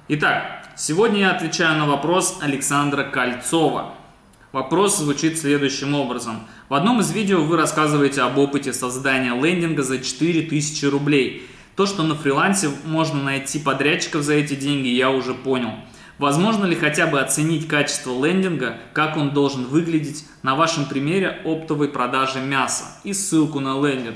Итак, сегодня я отвечаю на вопрос Александра Кольцова. Вопрос звучит следующим образом. В одном из видео вы рассказываете об опыте создания лендинга за 4000 рублей. То, что на фрилансе можно найти подрядчиков за эти деньги, я уже понял. Возможно ли хотя бы оценить качество лендинга, как он должен выглядеть на вашем примере оптовой продажи мяса и ссылку на лендинг?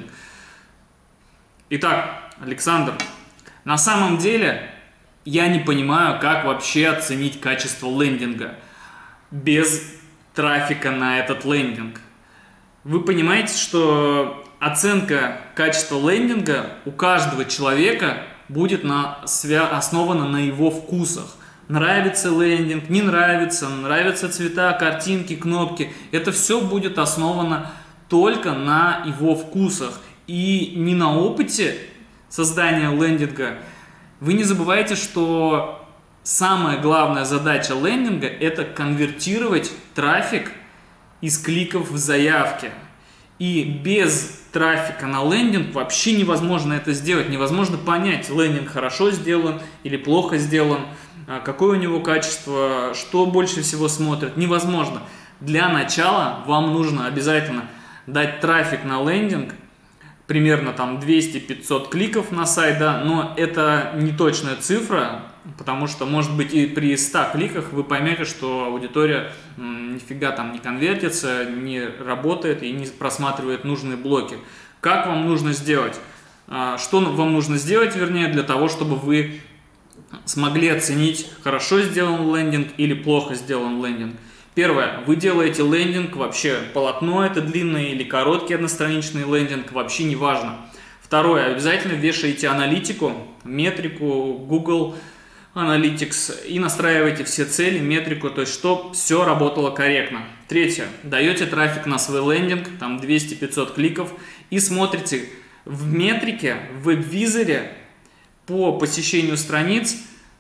Итак, Александр, на самом деле я не понимаю, как вообще оценить качество лендинга без трафика на этот лендинг. Вы понимаете, что оценка качества лендинга у каждого человека будет основана на его вкусах. Нравится лендинг, не нравится, нравятся цвета, картинки, кнопки. Это все будет основано только на его вкусах и не на опыте создания лендинга. Вы не забывайте, что самая главная задача лендинга – это конвертировать трафик из кликов в заявки. И без трафика на лендинг вообще невозможно это сделать. Невозможно понять, лендинг хорошо сделан или плохо сделан, какое у него качество, что больше всего смотрят. Невозможно. Для начала вам нужно обязательно дать трафик на лендинг, примерно там 200-500 кликов на сайт, да, но это не точная цифра, потому что, может быть, и при 100 кликах вы поймете, что аудитория нифига там не конвертится, не работает и не просматривает нужные блоки. Как вам нужно сделать? Что вам нужно сделать, вернее, для того, чтобы вы смогли оценить, хорошо сделан лендинг или плохо сделан лендинг? Первое. Вы делаете лендинг, вообще полотно это длинное или короткий одностраничный лендинг, вообще не важно. Второе. Обязательно вешаете аналитику, метрику, Google Analytics и настраиваете все цели, метрику, то есть чтобы все работало корректно. Третье. Даете трафик на свой лендинг, там 200-500 кликов и смотрите в метрике, в веб-визоре по посещению страниц,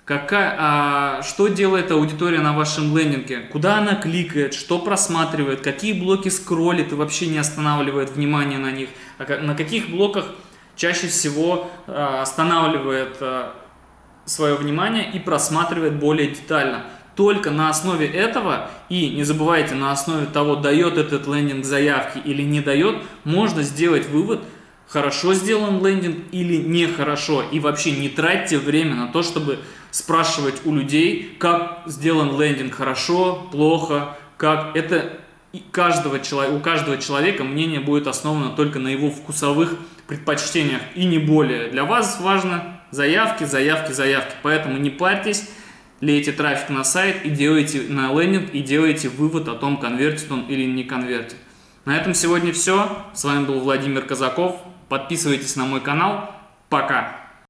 что делает аудитория на вашем лендинге, куда она кликает, что просматривает, какие блоки скроллит и вообще не останавливает внимание на них, на каких блоках чаще всего останавливает свое внимание и просматривает более детально. Только на основе этого, и не забывайте, на основе того, дает этот лендинг заявки или не дает, можно сделать вывод, хорошо сделан лендинг или нехорошо. И вообще не тратьте время на то, чтобы спрашивать у людей, как сделан лендинг, хорошо, плохо, как. Это у каждого человека мнение будет основано только на его вкусовых предпочтениях и не более. Для вас важно заявки, заявки, заявки. Поэтому не парьтесь, лейте трафик на сайт и делайте на лендинг и делайте вывод о том, конвертит он или не конвертит. На этом сегодня все. С вами был Владимир Казаков. Подписывайтесь на мой канал. Пока!